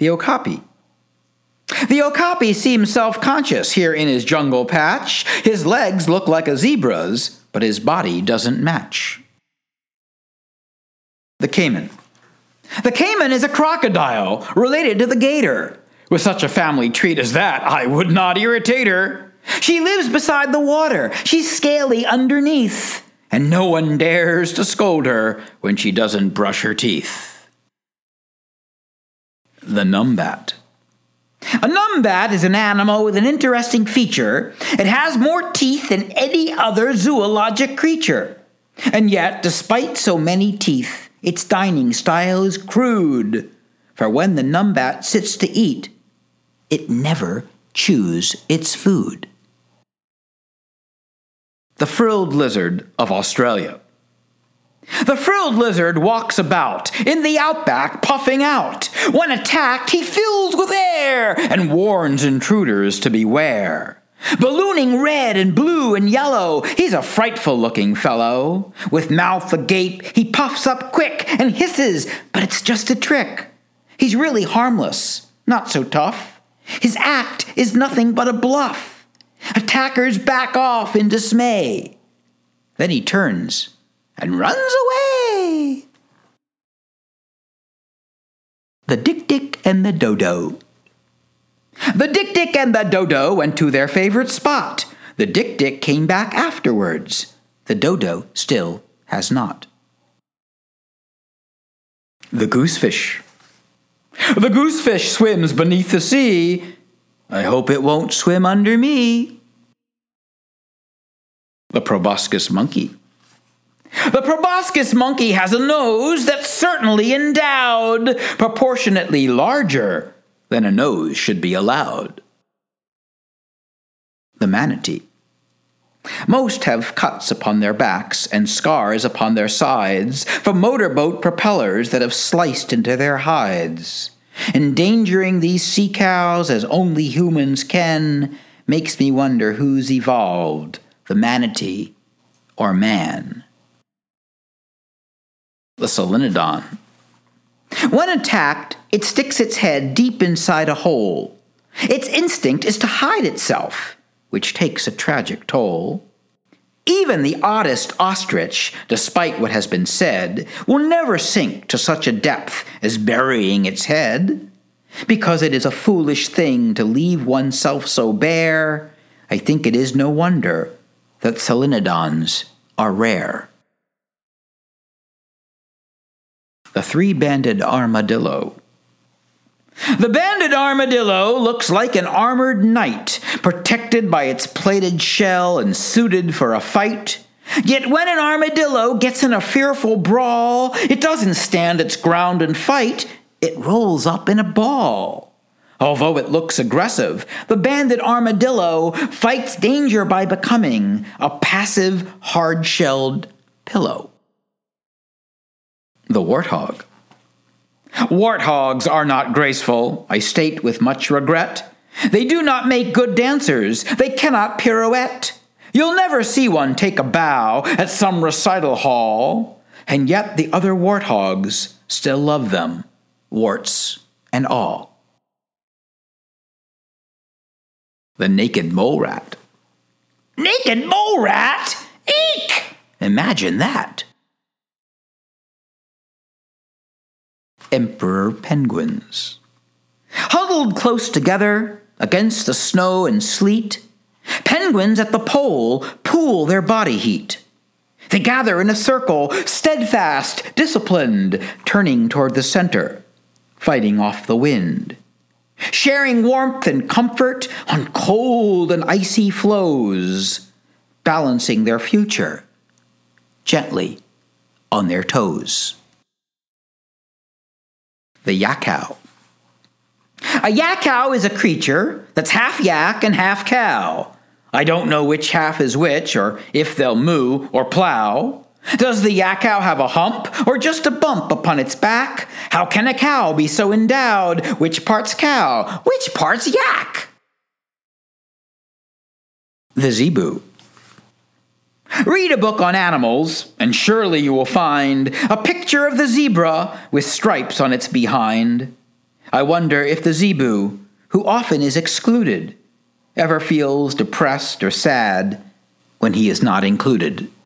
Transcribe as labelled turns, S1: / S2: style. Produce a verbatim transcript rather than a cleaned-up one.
S1: the okapi. The okapi seems self-conscious here in his jungle patch. His legs look like a zebra's, but his body doesn't match. The caiman. The caiman is a crocodile related to the gator. With such a family treat as that, I would not irritate her. She lives beside the water. She's scaly underneath, and no one dares to scold her when she doesn't brush her teeth. The numbat. A numbat is an animal with an interesting feature. It has more teeth than any other zoologic creature. And yet, despite so many teeth, its dining style is crude. For when the numbat sits to eat, it never chews its food. The frilled lizard of Australia. The frilled lizard walks about in the outback puffing out. When attacked, he fills with air and warns intruders to beware. Ballooning red and blue and yellow, he's a frightful-looking fellow. With mouth agape, he puffs up quick and hisses, but it's just a trick. He's really harmless, not so tough. His act is nothing but a bluff. Attackers back off in dismay. Then he turns and runs away. The Dik-Dik and the Dodo. The Dik-Dik and the Dodo went to their favorite spot. The Dik-Dik came back afterwards. The Dodo still has not. The goosefish. The goosefish swims beneath the sea. I hope it won't swim under me. The proboscis monkey. The proboscis monkey has a nose that's certainly endowed, proportionately larger than a nose should be allowed. The manatee. Most have cuts upon their backs and scars upon their sides from motorboat propellers that have sliced into their hides. Endangering these sea cows as only humans can makes me wonder who's evolved, the manatee or man. The solenodon. When attacked, it sticks its head deep inside a hole. Its instinct is to hide itself, which takes a tragic toll. Even the oddest ostrich, despite what has been said, will never sink to such a depth as burying its head. Because it is a foolish thing to leave oneself so bare, I think it is no wonder that solenodons are rare. The three-banded armadillo. The banded armadillo looks like an armored knight, protected by its plated shell and suited for a fight. Yet when an armadillo gets in a fearful brawl, it doesn't stand its ground and fight, it rolls up in a ball. Although it looks aggressive, the banded armadillo fights danger by becoming a passive, hard-shelled pillow. The warthog. Warthogs are not graceful, I state with much regret. They do not make good dancers. They cannot pirouette. You'll never see one take a bow at some recital hall, and yet the other warthogs still love them, warts and all. The naked mole rat. Naked mole rat? Eek! Imagine that. Emperor penguins. Huddled close together against the snow and sleet, penguins at the pole pool their body heat. They gather in a circle, steadfast, disciplined, turning toward the center, fighting off the wind, sharing warmth and comfort on cold and icy floes, balancing their future gently on their toes. The yakcow. A yakcow is a creature that's half yak and half cow. I don't know which half is which, or if they'll moo or plow. Does the yakcow have a hump, or just a bump upon its back? How can a cow be so endowed? Which part's cow? Which part's yak? The zebu. Read a book on animals, and surely you will find a picture of the zebra with stripes on its behind. I wonder if the zebu, who often is excluded, ever feels depressed or sad when he is not included.